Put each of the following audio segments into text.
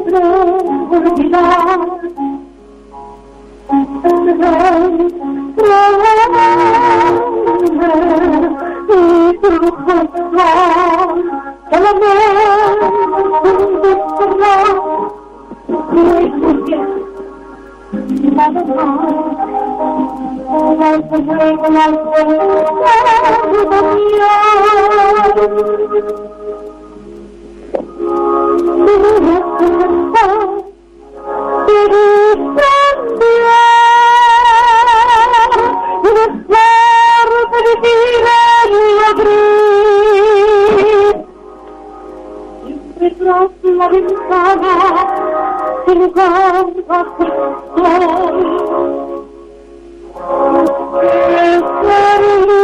La ventana se le guarda ser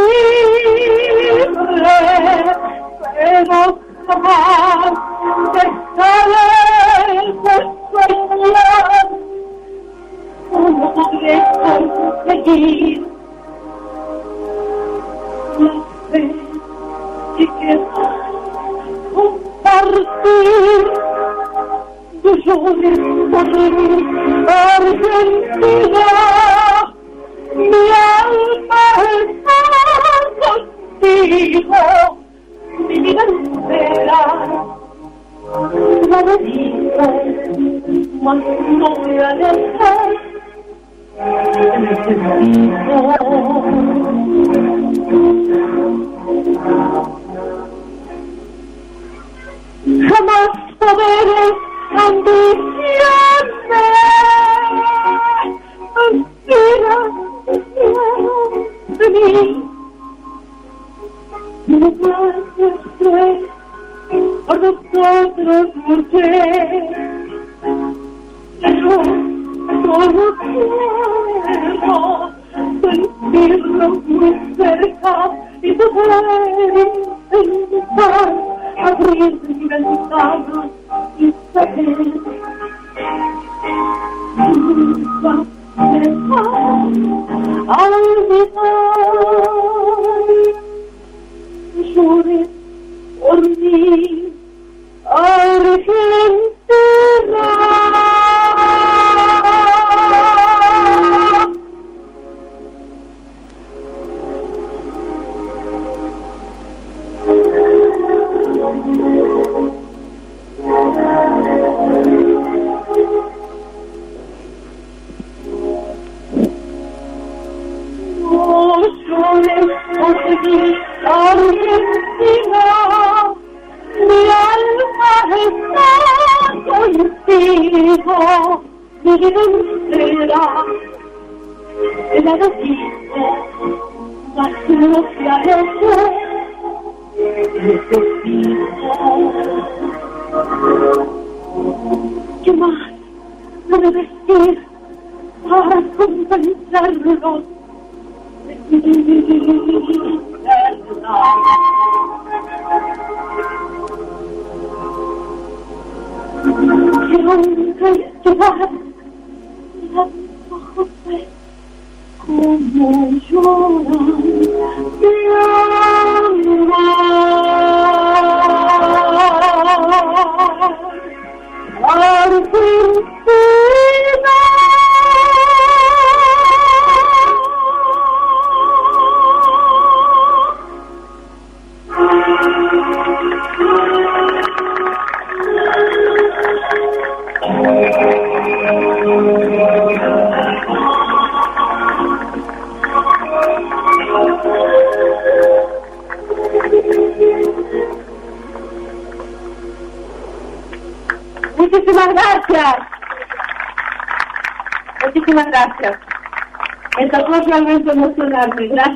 libre, pero jamás dejaré de soñar. ¿Cómo podré conseguir la fe que queda? Compartir dolores por Argentina, mi alma está contigo, mi vida entera. La digo, mas no me alejes, te necesito. Jamás poderes, ambiciones, aspiraciones de mí. No puede ser por nosotros mujer, pero solo quiero sentirnos muy cerca y poder intentar abrir mi ventana y saber nunca me va a olvidar. Llores por mí, Argentina. Argentina, mi alma está contigo, mi vida entera, el adocito, más lo que ha hecho, necesito. ¿Qué más puedo decir para convencerlo? Quiero nunca llevar las ojos como lloran mi alma. Argentina. Muchísimas gracias. Muchísimas gracias. Me tocó realmente emocionarme. Gracias.